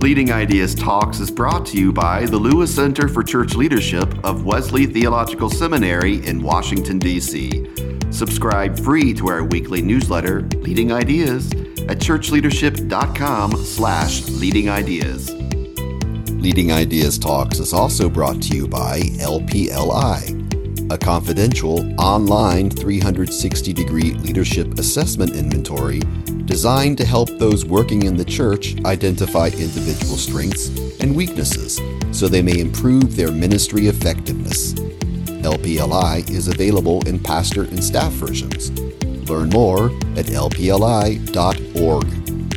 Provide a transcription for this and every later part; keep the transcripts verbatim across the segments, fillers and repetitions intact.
Leading Ideas Talks is brought to you by the Lewis Center for Church Leadership of Wesley Theological Seminary in Washington, D C Subscribe free to our weekly newsletter, Leading Ideas, at churchleadership.com slash leading ideas. Leading Ideas Talks is also brought to you by L P L I, a confidential online three hundred sixty degree leadership assessment inventory designed to help those working in the church identify individual strengths and weaknesses so they may improve their ministry effectiveness. L P L I is available in pastor and staff versions. Learn more at L P L I dot org.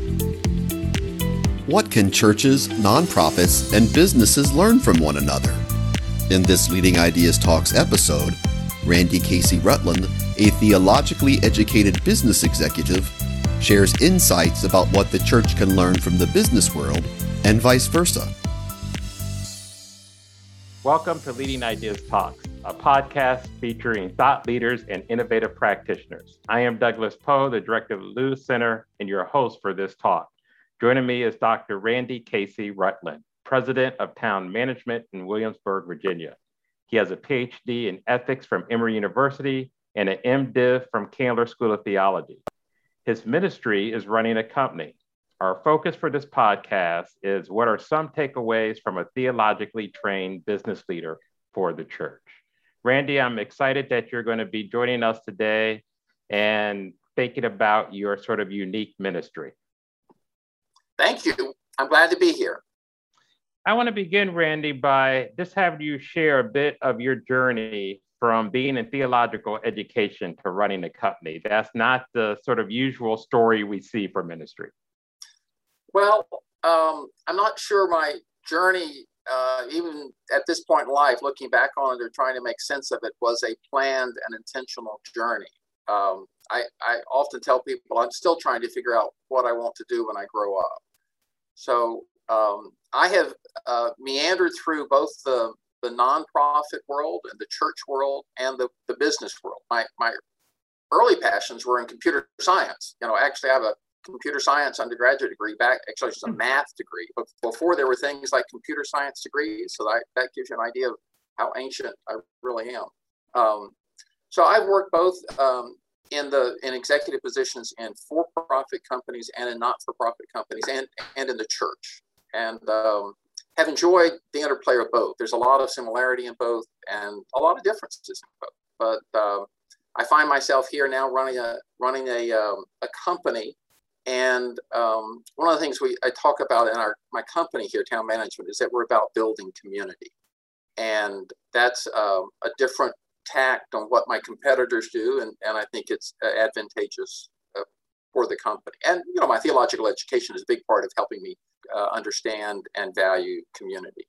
What can churches, nonprofits, and businesses learn from one another? In this Leading Ideas Talks episode, Randy Casey Rutland, a theologically educated business executive, shares insights about what the church can learn from the business world and vice versa. Welcome to Leading Ideas Talks, a podcast featuring thought leaders and innovative practitioners. I am Douglas Poe, the director of the Lewis Center, and your host for this talk. Joining me is Doctor Randy Casey Rutland, president of Town Management in Williamsburg, Virginia. He has a P H D in ethics from Emory University and an M Div from Candler School of Theology. His ministry is running a company. Our focus for this podcast is what are some takeaways from a theologically trained business leader for the church. Randy, I'm excited that you're going to be joining us today and thinking about your sort of unique ministry. Thank you. I'm glad to be here. I want to begin, Randy, by just having you share a bit of your journey from being in theological education to running a company. That's not the sort of usual story we see for ministry. Well, um, I'm not sure my journey, uh, even at this point in life, looking back on it or trying to make sense of it, was a planned and intentional journey. Um, I, I often tell people I'm still trying to figure out what I want to do when I grow up. So um, I have uh, meandered through both the the nonprofit world and the church world and the, the business world. My my early passions were in computer science. You know, actually I have a computer science undergraduate degree back, actually it's a math degree, but before there were things like computer science degrees. So that, that gives you an idea of how ancient I really am. Um, so I've worked both um, in the in executive positions in for-profit companies and in not-for-profit companies and, and in the church. And um, have enjoyed the interplay of both. There's a lot of similarity in both and a lot of differences in both. But uh, I find myself here now running a running a um, a company, and um, one of the things we I talk about in our my company here, Town Management, is that we're about building community, and that's um, a different tact on what my competitors do, and and I think it's advantageous uh, for the company. And you know, my theological education is a big part of helping me Uh, understand and value community.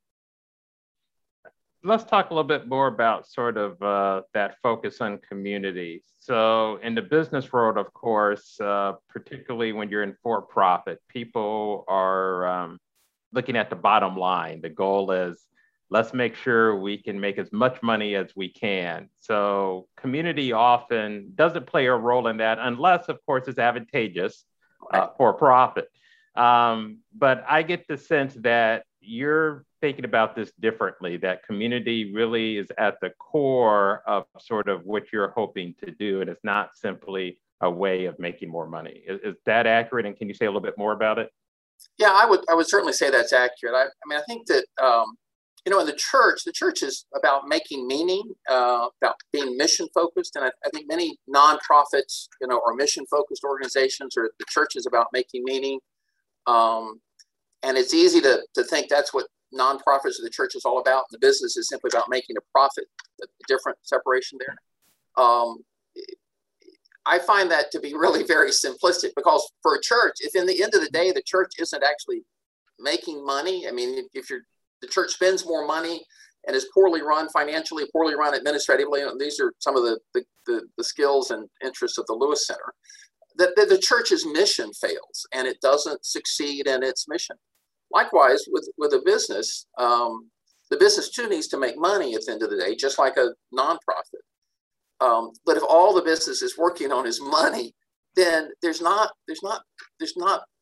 Let's talk a little bit more about sort of uh, that focus on community. So in the business world, of course, uh, particularly when you're in for-profit, people are um, looking at the bottom line. The goal is, let's make sure we can make as much money as we can. So community often doesn't play a role in that unless, of course, it's advantageous uh, for profit. Um, but I get the sense that you're thinking about this differently, that community really is at the core of sort of what you're hoping to do. And it's not simply a way of making more money. Is, is that accurate? And can you say a little bit more about it? Yeah, I would I would certainly say that's accurate. I, I mean, I think that, um, you know, in the church, the church is about making meaning, uh, about being mission focused. And I, I think many nonprofits, you know, or mission focused organizations, or the church is about making meaning. Um, and it's easy to, to think that's what nonprofits or the church is all about. The business is simply about making a profit, a different separation there. Um, I find that to be really very simplistic, because for a church, if in the end of the day, the church isn't actually making money, I mean, if you're, the church spends more money and is poorly run financially, poorly run administratively, and these are some of the, the, the, the skills and interests of the Lewis Center, that the, the church's mission fails and it doesn't succeed in its mission. Likewise, with, with a business, um, the business too needs to make money at the end of the day, just like a nonprofit. Um, but if all the business is working on is money, then there's not there's not there's not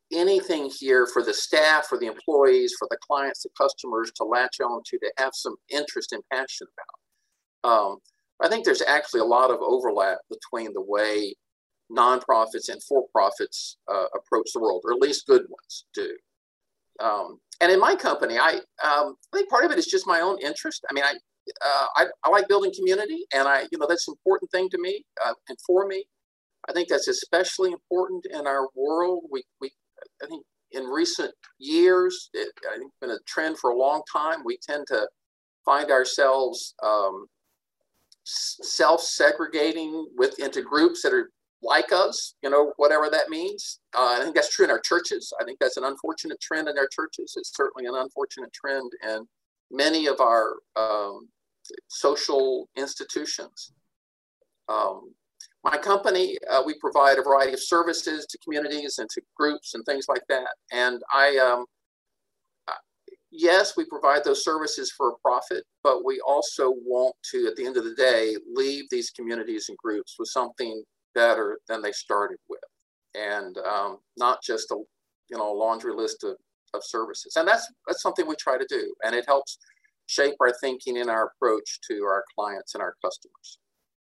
anything here for the staff, for the employees, for the clients, the customers to latch on to, to have some interest and passion about. Um, I think there's actually a lot of overlap between the way nonprofits and for-profits uh, approach the world, or at least good ones do. Um, and in my company, I, um, I think part of it is just my own interest. I mean, I, uh, I, I like building community, and I, you know, that's an important thing to me uh, and for me. I think that's especially important in our world. We, we, I think in recent years, it, I think it's been a trend for a long time. We tend to find ourselves um, self-segregating with into groups that are like us, you know, whatever that means. Uh, I think that's true in our churches. I think that's an unfortunate trend in our churches. It's certainly an unfortunate trend in many of our um, social institutions. Um, my company, uh, we provide a variety of services to communities and to groups and things like that. And I, um, yes, we provide those services for a profit, but we also want to, at the end of the day, leave these communities and groups with something better than they started with, and um, not just a you know a laundry list of, of services. And that's that's something we try to do, and it helps shape our thinking and our approach to our clients and our customers.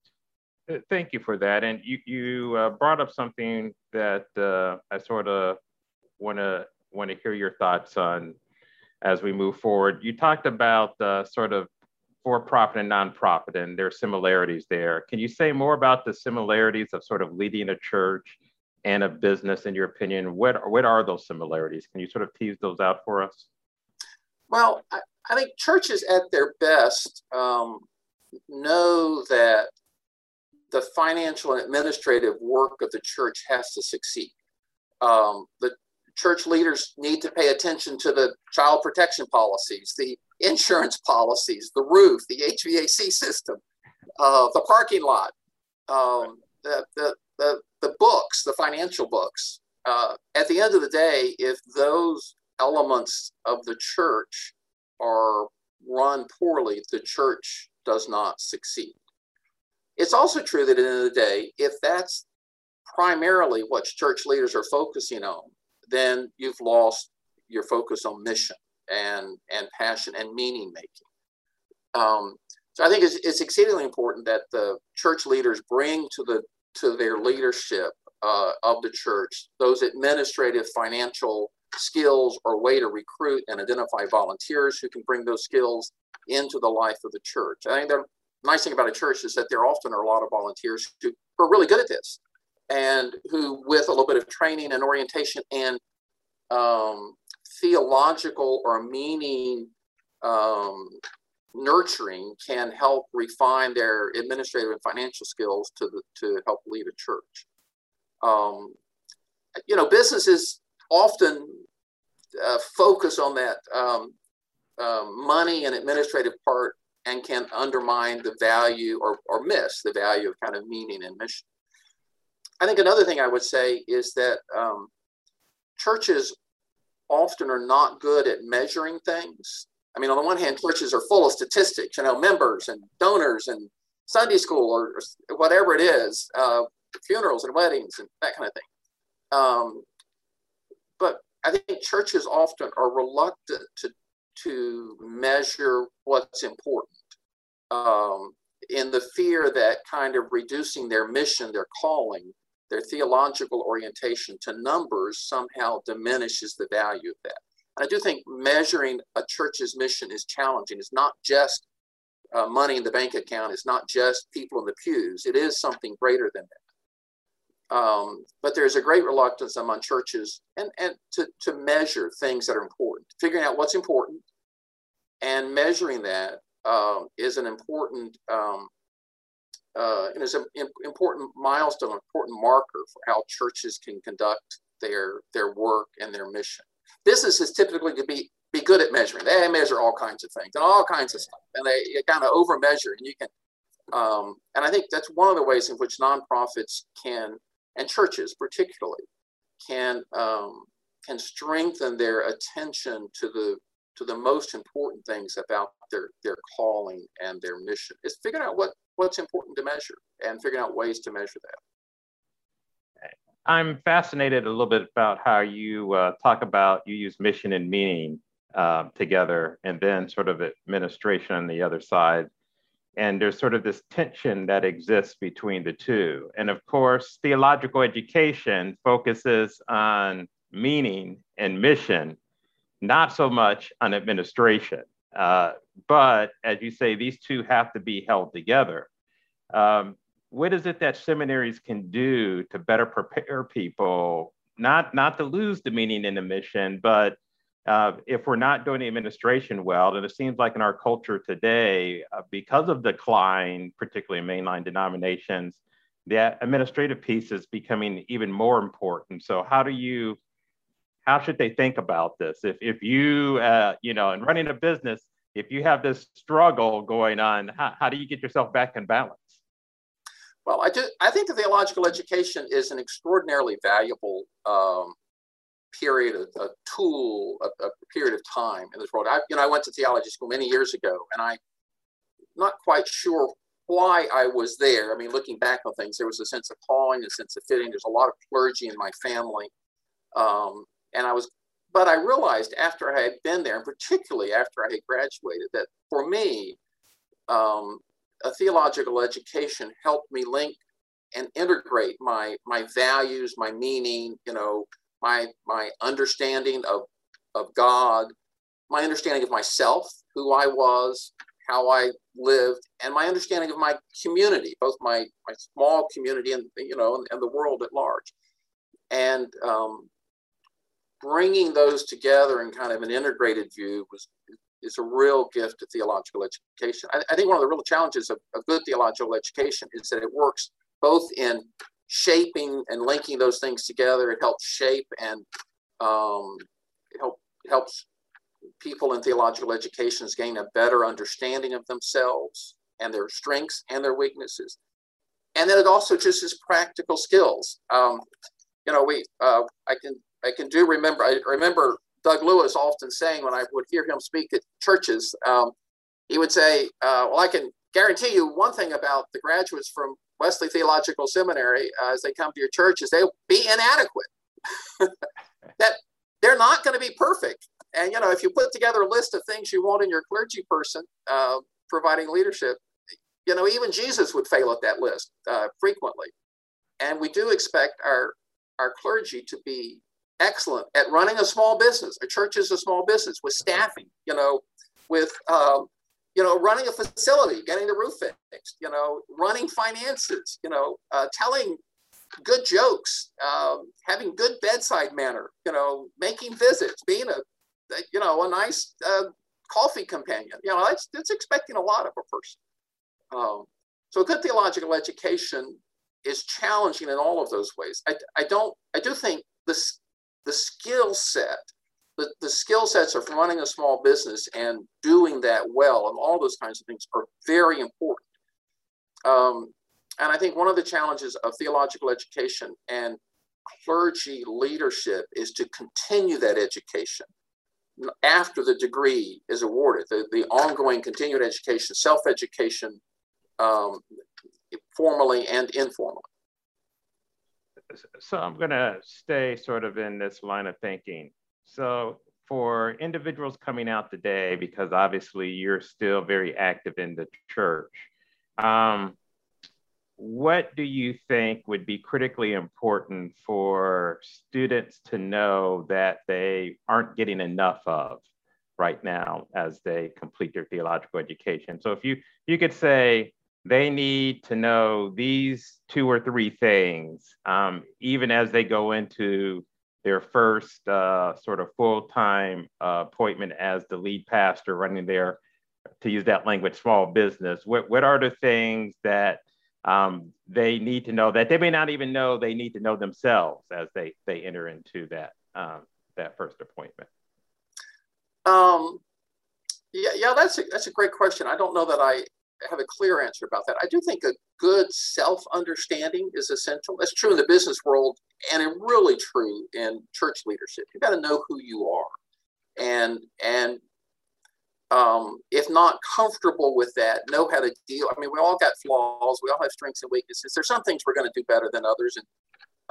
Thank you for that. And you you uh, brought up something that uh, I sort of want to want to hear your thoughts on as we move forward. You talked about uh, sort of for-profit and nonprofit, and there are similarities there. Can you say more about the similarities of sort of leading a church and a business, in your opinion? What, what are those similarities? Can you sort of tease those out for us? Well, I, I think churches at their best um, know that the financial and administrative work of the church has to succeed. Um, the church leaders need to pay attention to the child protection policies, the insurance policies, the roof, the H V A C system, uh, the parking lot, um, the, the, the, the books, the financial books. Uh, at the end of the day, if those elements of the church are run poorly, the church does not succeed. It's also true that at the end of the day, if that's primarily what church leaders are focusing on, then you've lost your focus on mission and, and passion and meaning making. Um, so I think it's, it's exceedingly important that the church leaders bring to the to their leadership uh, of the church those administrative, financial skills or way to recruit and identify volunteers who can bring those skills into the life of the church. I think the nice thing about a church is that there often are a lot of volunteers who, who are really good at this, and who, with a little bit of training and orientation and um, theological or meaning um, nurturing, can help refine their administrative and financial skills to the, to help lead a church. Um, you know, businesses often uh, focus on that um, uh, money and administrative part, and can undermine the value or, or miss the value of kind of meaning and mission. I think another thing I would say is that um, churches often are not good at measuring things. I mean, on the one hand, churches are full of statistics, you know, members and donors and Sunday school or, or whatever it is, uh, funerals and weddings and that kind of thing. Um, but I think churches often are reluctant to, to measure what's important um, in the fear that kind of reducing their mission, their calling, their theological orientation to numbers somehow diminishes the value of that. And I do think measuring a church's mission is challenging. It's not just uh, money in the bank account. It's not just people in the pews. It is something greater than that. Um, but there's a great reluctance among churches and, and to, to measure things that are important. Figuring out what's important and measuring that um, is an important um, Uh, and it's an important milestone, important marker for how churches can conduct their their work and their mission. Businesses typically to be be good at measuring. They measure all kinds of things and all kinds of stuff, and they kind of over measure. And you can, um, and I think that's one of the ways in which nonprofits can, and churches particularly, can um, can strengthen their attention to the to the most important things about their their calling and their mission. Is figuring out what what's important to measure and figuring out ways to measure that. I'm fascinated a little bit about how you uh, talk about, you use mission and meaning uh, together, and then sort of administration on the other side. And there's sort of this tension that exists between the two. And of course, theological education focuses on meaning and mission, not so much on administration. Uh, but as you say, these two have to be held together. Um, what is it that seminaries can do to better prepare people, not, not to lose the meaning and the mission, but uh, if we're not doing the administration well, then it seems like in our culture today, uh, because of decline, particularly in mainline denominations, the administrative piece is becoming even more important. So how do you, how should they think about this? If, if you, uh, you know, in running a business, if you have this struggle going on, how, how do you get yourself back in balance? Well, I do. I think the theological education is an extraordinarily valuable um, period, a, a tool, a, a period of time in this world. I, you know, I went to theology school many years ago, and I'm not quite sure why I was there. I mean, looking back on things, there was a sense of calling, a sense of fitting. There's a lot of clergy in my family, um, and I was. But I realized after I had been there, and particularly after I had graduated, that for me, um, a theological education helped me link and integrate my my values, my meaning, you know, my my understanding of of God, my understanding of myself, who I was, how I lived, and my understanding of my community, both my my small community and you know and, and the world at large, and um, bringing those together in kind of an integrated view was. Is a real gift to theological education. I, I think one of the real challenges of, of good theological education is that it works both in shaping and linking those things together. It helps shape and um, help, helps people in theological educations gain a better understanding of themselves and their strengths and their weaknesses. And then it also just is practical skills. Um, you know, we uh, I can I can do remember I remember. Doug Lewis often saying when I would hear him speak at churches, um, he would say, uh, well, I can guarantee you one thing about the graduates from Wesley Theological Seminary uh, as they come to your church is they'll be inadequate. That they're not going to be perfect. And, you know, if you put together a list of things you want in your clergy person uh, providing leadership, you know, even Jesus would fail at that list uh, frequently. And we do expect our, our clergy to be excellent at running a small business. A church is a small business with staffing, you know, with, um, you know, running a facility, getting the roof fixed, you know, running finances, you know, uh, telling good jokes, um, having good bedside manner, you know, making visits, being a, you know, a nice uh, coffee companion. You know, that's, that's expecting a lot of a person. Um, so good theological education is challenging in all of those ways. I, I don't, I do think this, the skill set, the, the skill sets of running a small business and doing that well and all those kinds of things are very important. Um, and I think one of the challenges of theological education and clergy leadership is to continue that education after the degree is awarded, the, the ongoing continued education, self-education, um, formally and informally. So I'm going to stay sort of in this line of thinking. So for individuals coming out today, because obviously you're still very active in the church, um, what do you think would be critically important for students to know that they aren't getting enough of right now as they complete their theological education? So if you, you could say, they need to know these two or three things, um, even as they go into their first uh, sort of full-time uh, appointment as the lead pastor running their, to use that language, small business. What, what are the things that um, they need to know that they may not even know they need to know themselves as they, they enter into that, um, that first appointment? Um, yeah, yeah, that's a, that's a great question. I don't know that I have a clear answer about that. I do think a good self-understanding is essential. That's true in the business world and it's really true in church leadership. You got to know who you are, and and um, if not comfortable with that, know how to deal. I mean, we all got flaws. We all have strengths and weaknesses. There's some things we're going to do better than others, and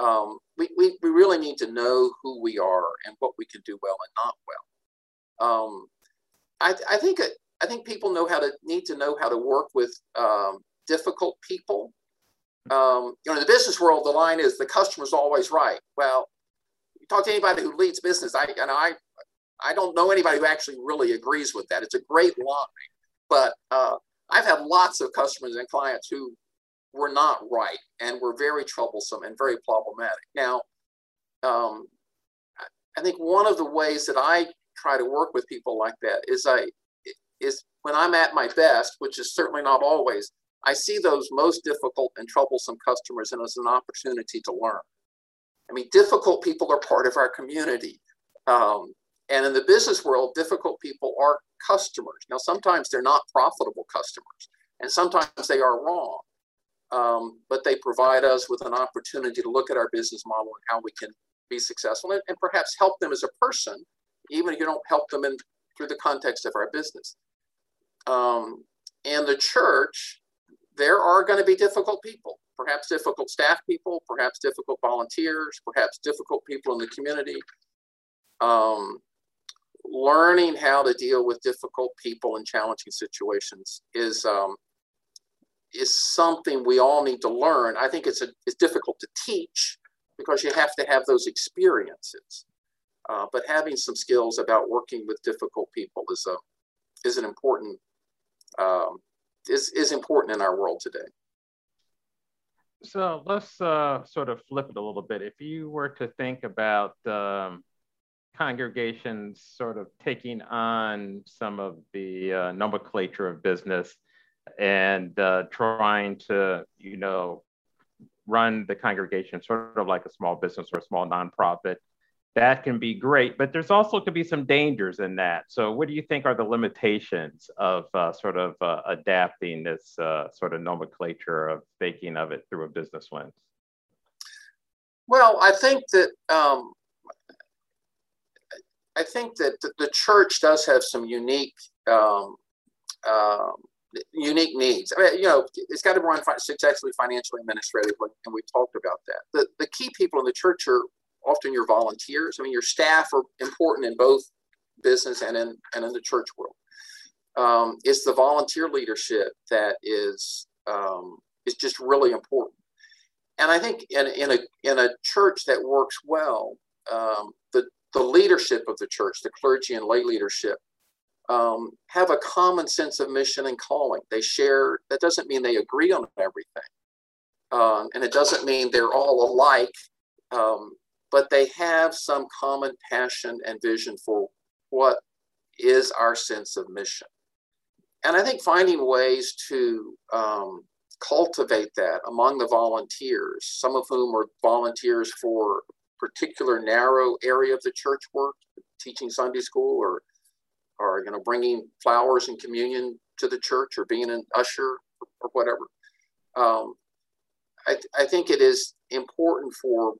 um, we, we, we really need to know who we are and what we can do well and not well. Um, I, I think I think people know how to need to know how to work with um, difficult people. Um, you know, in the business world, the line is the customer's always right. Well, you talk to anybody who leads business, I and I I don't know anybody who actually really agrees with that. It's a great line, but uh, I've had lots of customers and clients who were not right and were very troublesome and very problematic. Now, um, I think one of the ways that I try to work with people like that is I is when I'm at my best, which is certainly not always, I see those most difficult and troublesome customers and as an opportunity to learn. I mean, difficult people are part of our community. Um, and in the business world, difficult people are customers. Now, sometimes they're not profitable customers, and sometimes they are wrong. Um, but they provide us with an opportunity to look at our business model and how we can be successful and, and perhaps help them as a person, even if you don't help them in through the context of our business. Um, in the church, there are going to be difficult people, perhaps difficult staff people, perhaps difficult volunteers, perhaps difficult people in the community. Um, learning how to deal with difficult people in challenging situations is um, is something we all need to learn. I think it's a, it's difficult to teach because you have to have those experiences. Uh, but having some skills about working with difficult people is a is an important um, is is important in our world today. So let's uh, sort of flip it a little bit. If you were to think about um, congregations sort of taking on some of the uh, nomenclature of business and uh, trying to, you know, run the congregation sort of like a small business or a small nonprofit, that can be great, but there's also could be some dangers in that. So what do you think are the limitations of uh, sort of uh, adapting this uh, sort of nomenclature of thinking of it through a business lens? Well, I think that um, I think that the church does have some unique um, um, unique needs. I mean, you know, it's got to run successfully financially, administratively, and we've talked about that. The the key people in the church are often your volunteers. I mean, your staff are important in both business and in and in the church world. Um, it's the volunteer leadership that is um, is just really important. And I think in in a in a church that works well, um, the the leadership of the church, the clergy and lay leadership, um, have a common sense of mission and calling. They share. That doesn't mean they agree on everything, um, and it doesn't mean they're all alike. Um, but they have some common passion and vision for what is our sense of mission. And I think finding ways to um, cultivate that among the volunteers, some of whom are volunteers for a particular narrow area of the church work, teaching Sunday school or, or you know, bringing flowers and communion to the church or being an usher or whatever. Um, I, I think it is important for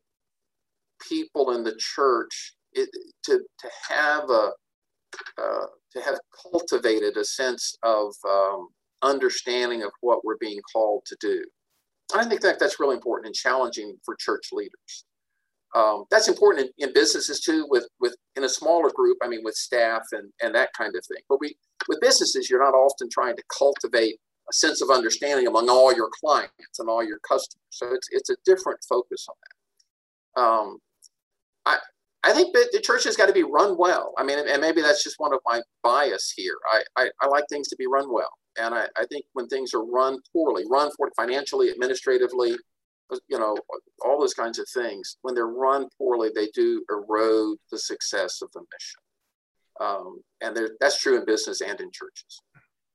people in the church it, to to have a uh, to have cultivated a sense of um, understanding of what we're being called to do. I think that that's really important and challenging for church leaders. Um, that's important in, in businesses too, with with in a smaller group. I mean, with staff and and that kind of thing. But we with businesses, you're not often trying to cultivate a sense of understanding among all your clients and all your customers. So it's it's a different focus on that. Um, I, I think that the church has got to be run well. I mean, and maybe that's just one of my bias here. I, I, I like things to be run well. And I, I think when things are run poorly, run for financially, administratively, you know, all those kinds of things, when they're run poorly, they do erode the success of the mission. Um, and that's true in business and in churches.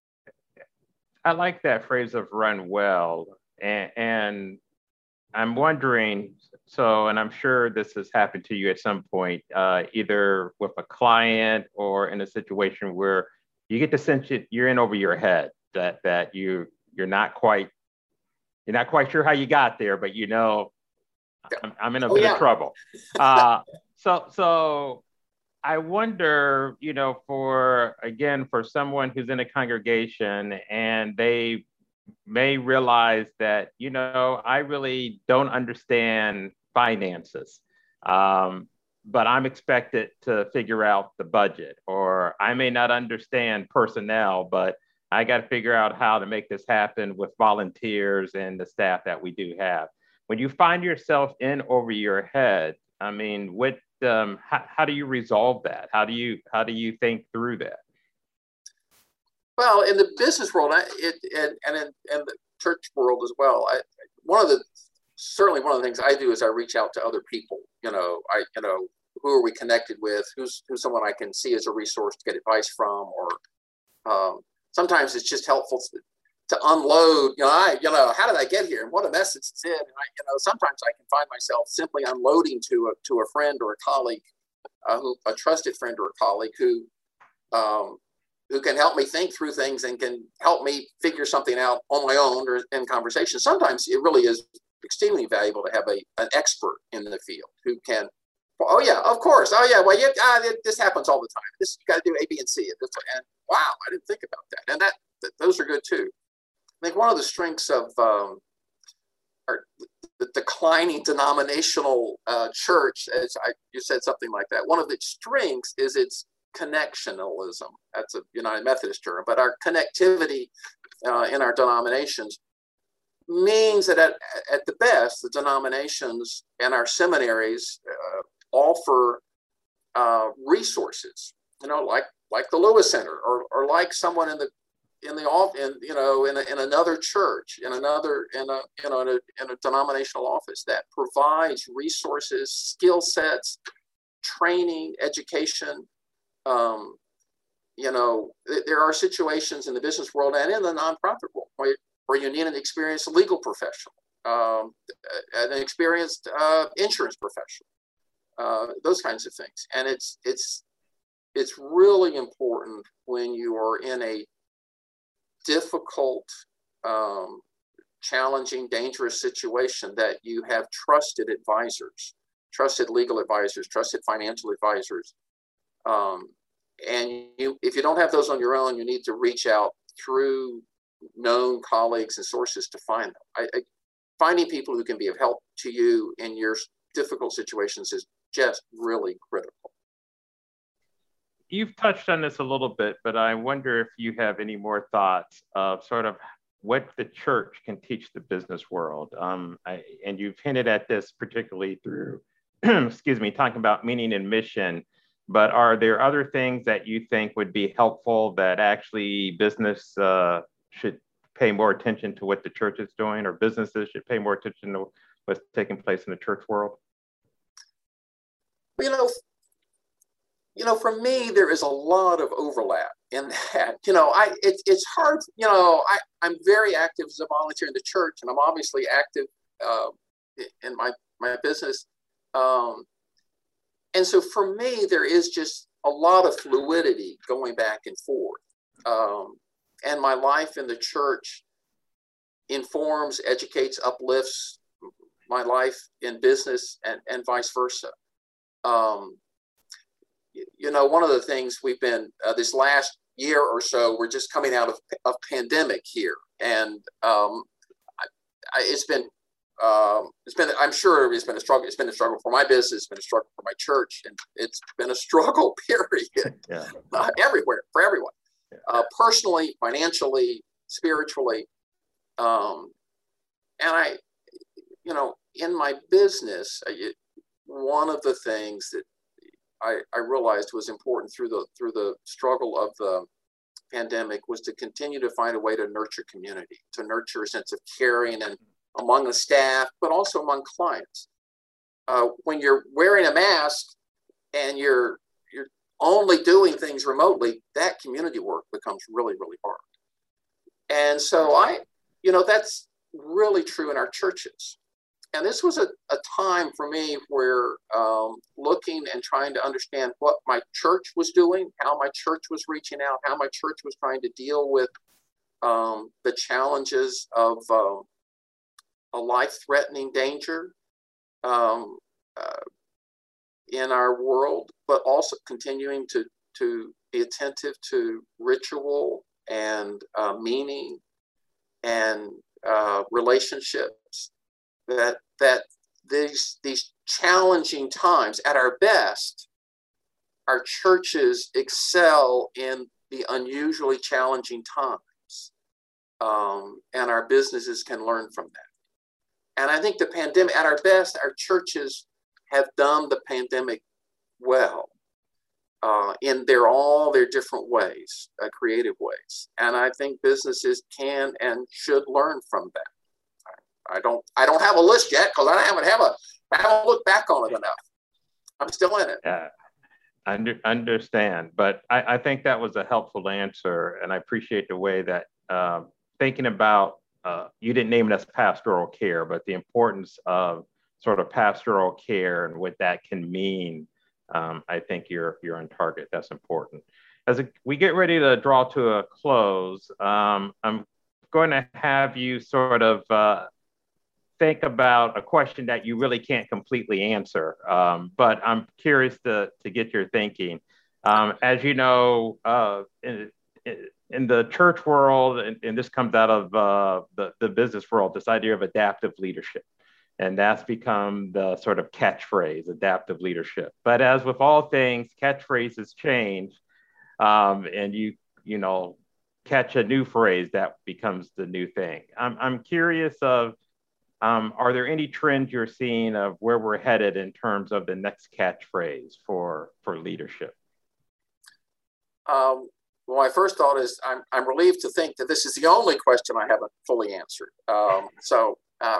I like that phrase of run well. And, and I'm wondering, so, and I'm sure this has happened to you at some point, uh, either with a client or in a situation where you get the sense that you're in over your head, that that you you're not quite you're not quite sure how you got there, but you know, I'm, I'm in a oh, bit yeah. of trouble. Uh, so so I wonder, you know, for again for someone who's in a congregation and they may realize that, you know, I really don't understand finances. Um, but I'm expected to figure out the budget, or I may not understand personnel, but I got to figure out how to make this happen with volunteers and the staff that we do have. When you find yourself in over your head, I mean, what, um, how, how do you resolve that? How do you, how do you think through that? Well, in the business world, I, it, and, and in, in the church world as well, I, one of the, certainly one of the things I do is I reach out to other people. You know, I, you know, who are we connected with? Who's, who's someone I can see as a resource to get advice from? Or um, sometimes it's just helpful to, to unload, you know, I, you know, how did I get here? And what a mess it's in. And I, you know, sometimes I can find myself simply unloading to a, to a friend or a colleague, uh, who, a trusted friend or a colleague who, um, who can help me think through things and can help me figure something out on my own or in conversation. Sometimes it really is extremely valuable to have a, an expert in the field who can, oh yeah, of course. Oh yeah, well, yeah, ah, this happens all the time. This, you got to do A, B, and C. And wow, I didn't think about that. And that, that those are good too. I think one of the strengths of um, our, the declining denominational uh, church, as I, you said something like that, one of its strengths is its connectionalism. That's a United Methodist term, but our connectivity uh, in our denominations means that at, at the best, the denominations and our seminaries uh, offer uh, resources, you know, like like the Lewis Center, or or like someone in the in the off in you know in a, in another church, in another in a you know in a, in a denominational office that provides resources, skill sets, training, education. Um, you know, th- there are situations in the business world and in the nonprofit world where, where you need an experienced legal professional, um, an experienced uh, insurance professional, uh, those kinds of things. And it's it's it's really important when you are in a difficult, um, challenging, dangerous situation that you have trusted advisors, trusted legal advisors, trusted financial advisors. Um, and you, if you don't have those on your own, you need to reach out through known colleagues and sources to find them. I, I, finding people who can be of help to you in your difficult situations is just really critical. You've touched on this a little bit, but I wonder if you have any more thoughts of sort of what the church can teach the business world. Um, I, and you've hinted at this particularly through, excuse me, talking about meaning and mission. But are there other things that you think would be helpful that actually business uh, should pay more attention to what the church is doing, or businesses should pay more attention to what's taking place in the church world? You know, you know, for me, there is a lot of overlap in that. You know, I it, it's hard. You know, I I'm very active as a volunteer in the church, and I'm obviously active uh, in my my business. Um, And so for me, there is just a lot of fluidity going back and forth. Um, and my life in the church informs, educates, uplifts my life in business, and, and vice versa. Um, you know, one of the things we've been, uh, this last year or so, we're just coming out of a pandemic here. And um, I, I, it's been Um, it's been, I'm sure it's been a struggle. It's been a struggle for my business. It's been a struggle for my church, and it's been a struggle period yeah. uh, everywhere for everyone, yeah. uh, personally, financially, spiritually. Um, and I, you know, in my business, I, one of the things that I, I realized was important through the through the struggle of the pandemic was to continue to find a way to nurture community, to nurture a sense of caring and among the staff, but also among clients. Uh, when you're wearing a mask and you're you're only doing things remotely, that community work becomes really, really hard. And so I, you know, that's really true in our churches. And this was a, a time for me where um, looking and trying to understand what my church was doing, how my church was reaching out, how my church was trying to deal with um, the challenges of um, a life-threatening danger um, uh, in our world, but also continuing to, to be attentive to ritual and uh, meaning and uh, relationships that that these, these challenging times, at our best, our churches excel in the unusually challenging times. Um, and our businesses can learn from that. And I think the pandemic, at our best, our churches have done the pandemic well uh, in their all their different ways, uh, creative ways. And I think businesses can and should learn from that. I don't I don't have a list yet because I haven't have a I haven't looked back on it enough. I'm still in it. Yeah, I under, understand, but I, I think that was a helpful answer, and I appreciate the way that uh, thinking about uh, you didn't name it as pastoral care, but the importance of sort of pastoral care and what that can mean. Um, I think you're you're on target. That's important. As a, we get ready to draw to a close, um, I'm going to have you sort of uh, think about a question that you really can't completely answer, um, but I'm curious to, to get your thinking. Um, as you know, uh, in, in the church world, and, and this comes out of uh, the, the business world, this idea of adaptive leadership. And that's become the sort of catchphrase, adaptive leadership. But as with all things, catchphrases change, um, and you, you know, catch a new phrase that becomes the new thing. I'm, I'm curious of, Um, are there any trends you're seeing of where we're headed in terms of the next catchphrase for, for leadership? Um, well, my first thought is I'm, I'm relieved to think that this is the only question I haven't fully answered. Um, so, um,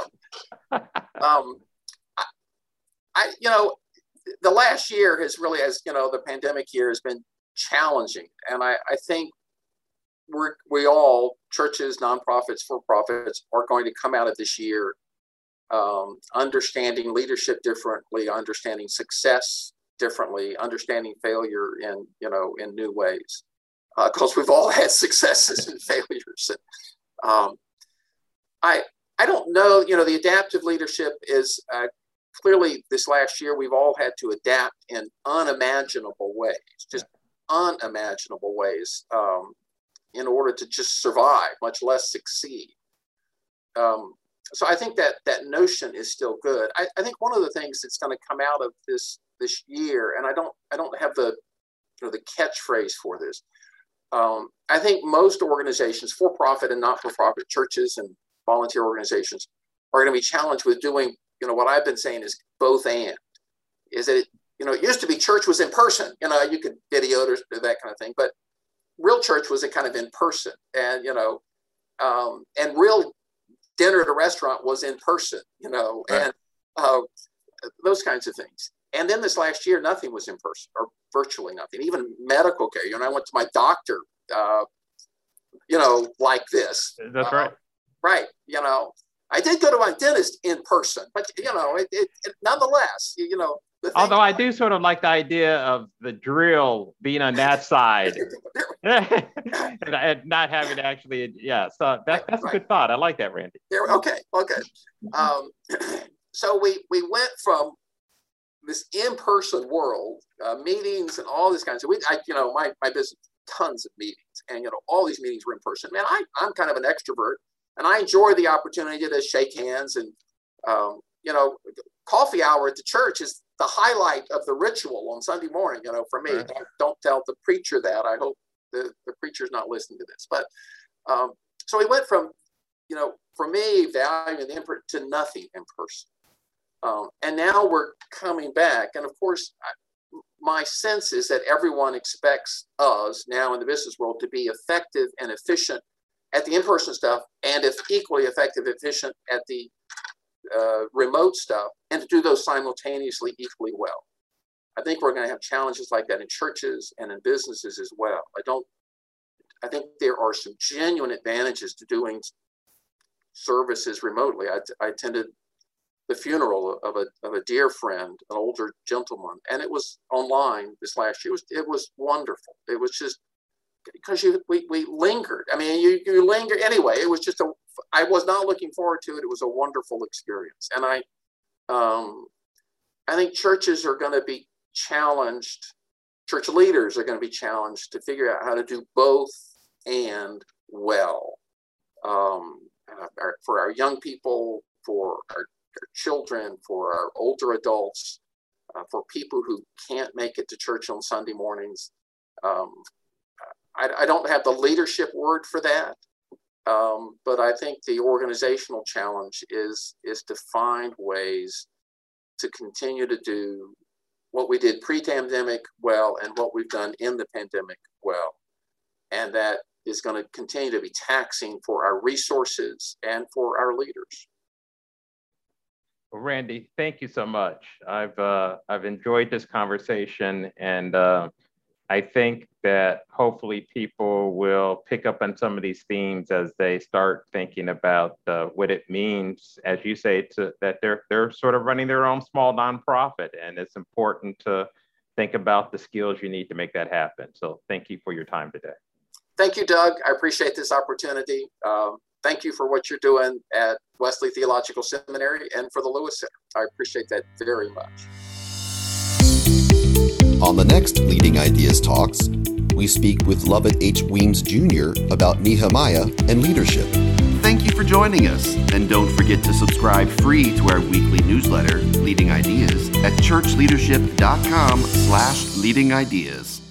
um, I, I, you know, the last year has really, as you know, the pandemic year has been challenging. And I, I think we're, we all, churches, nonprofits, for-profits, are going to come out of this year Um, understanding leadership differently, understanding success differently, understanding failure in, you know, in new ways. Because uh, we've all had successes and failures. And, um, I I don't know, you know, the adaptive leadership is uh, clearly this last year we've all had to adapt in unimaginable ways, just unimaginable ways, um, in order to just survive, much less succeed. Um, So I think that that notion is still good. I, I think one of the things that's going to come out of this this year, and I don't I don't have the you know the catchphrase for this. Um, I think most organizations, for-profit and not-for-profit, churches and volunteer organizations, are going to be challenged with doing you know what I've been saying is both and. Is that it, you know it used to be church was in person. You know you could video or that kind of thing, but real church was a kind of in person, and you know um, and real. Dinner at a restaurant was in person, you know, right. and uh, those kinds of things. And then this last year, nothing was in person, or virtually nothing, even medical care. You know, I went to my doctor, uh, you know, like this. That's uh, right. Right. You know, I did go to my dentist in person, but, you know, it, it, it nonetheless, you, you know. Although I do sort of like the idea of the drill being on that side and, and not having to actually, yeah. So that, that's right. A good thought. I like that, Randy. There, okay, okay. Um, so we we went from this in-person world, uh, meetings and all this kind of stuff. We, I, you know, my my business, tons of meetings, and you know, all these meetings were in person. Man, I I'm kind of an extrovert, and I enjoy the opportunity to shake hands and, um, you know, coffee hour at the church is the highlight of the ritual on Sunday morning, you know, for me. Right. Don't, don't tell the preacher that. I hope the, the preacher's not listening to this. But um, so we went from, you know, for me, valuing the input to nothing in person. Um, and now we're coming back. And of course, I, my sense is that everyone expects us now in the business world to be effective and efficient at the in-person stuff, and if equally effective, efficient at the Uh, remote stuff, and to do those simultaneously equally well. I think we're going to have challenges like that in churches and in businesses as well. I don't, I think there are some genuine advantages to doing services remotely. I, I attended the funeral of a, of a dear friend, an older gentleman, and it was online this last year. It was, it was wonderful. It was just, because you we, we lingered. I mean, you, you linger anyway. It was just a, I was not looking forward to it. It was a wonderful experience. And I, um, I think churches are going to be challenged, church leaders are going to be challenged to figure out how to do both and well. Um, our, for our young people, for our our children, for our older adults, uh, for people who can't make it to church on Sunday mornings. Um, I, I don't have the leadership word for that, um, but I think the organizational challenge is, is to find ways to continue to do what we did pre-pandemic well and what we've done in the pandemic well. And that is going to continue to be taxing for our resources and for our leaders. Well, Randy, thank you so much. I've uh, I've enjoyed this conversation, and uh, I think that hopefully people will pick up on some of these themes as they start thinking about uh, what it means, as you say, to that they're they're sort of running their own small nonprofit, and it's important to think about the skills you need to make that happen. So thank you for your time today. Thank you, Doug. I appreciate this opportunity. Um, thank you for what you're doing at Wesley Theological Seminary and for the Lewis Center. I appreciate that very much. On the next Leading Ideas Talks, we speak with Lovett H. Weems Junior about Nehemiah and leadership. Thank you for joining us, and don't forget to subscribe free to our weekly newsletter, Leading Ideas, at churchleadership dot com slash leading ideas.